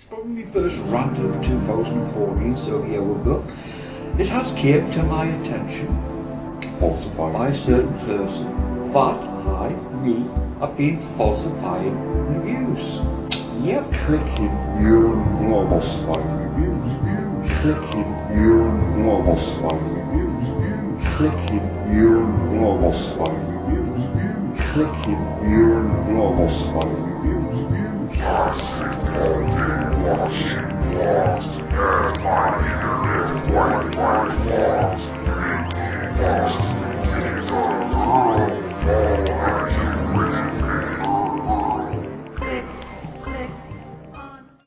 From my first rant of 2014, so a year ago, it has came to my attention by a certain person that me, have been falsifying reviews. Yep. Clicking your falsifying reviews. Clicking your falsifying reviews. Clicking your falsifying reviews. Clicking your falsifying reviews. Toxic body washing walls, and my internet Wi-Fi walls, making walls